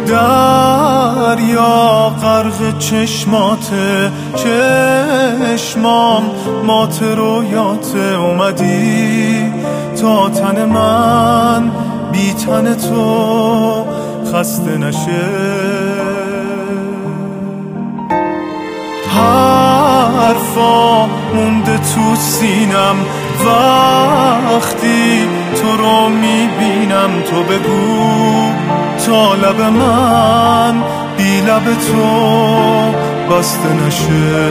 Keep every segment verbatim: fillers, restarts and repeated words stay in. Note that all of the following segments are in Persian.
دریا غرق چشماته، چشمام مات رویاته. اومدی تا تن من بی تن تو خسته نشه. حرفا مونده تو سینم وقتی تو رو میبینم. تو بگو تا لب من بی لب تو بسته نشه.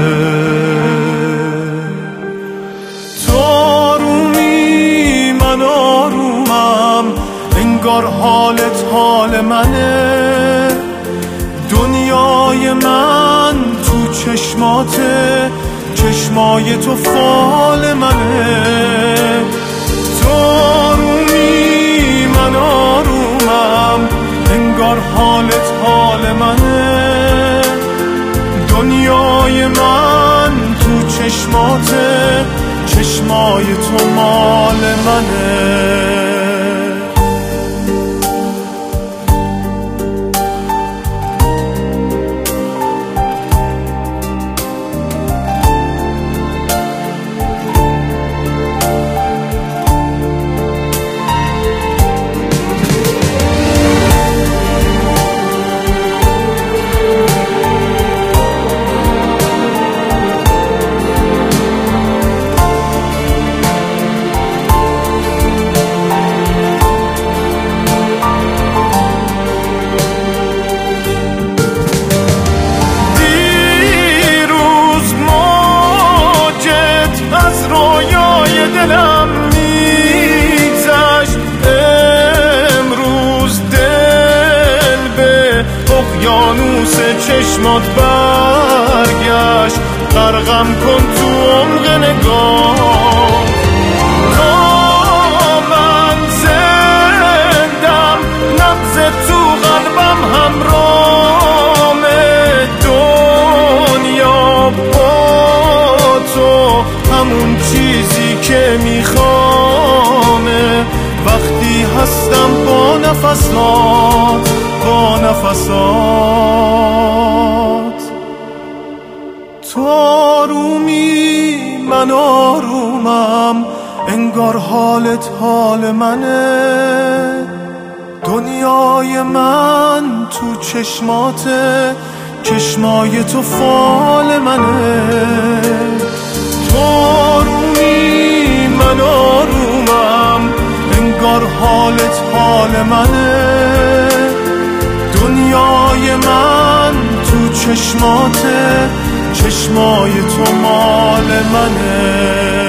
تو آرومی من آرومم، انگار حالت حال منه. دنیای من تو چشماته، چشمای تو فال منه. تو آرومی من آرومم، انگار حالت حال منه. دنیای من تو چشماته، چشمای تو مال منه. دلم میگذشت امروز، دل به اقیانوس چشمات برگشت. غرقم کن تو عمق نگاه تا من زندم، نبض تو قلبم همرام دنیا با تو. همون چیزی که میخوامه وقتی هستم با نفسات، با نفسات. تو آرومی من آرومم، انگار حالت حال منه. دنیای من تو چشماته، چشمای تو فال منه. تو آرومی من آرومم، انگار حالت حال منه. دنیای من تو چشماته، چشمای تو مال منه.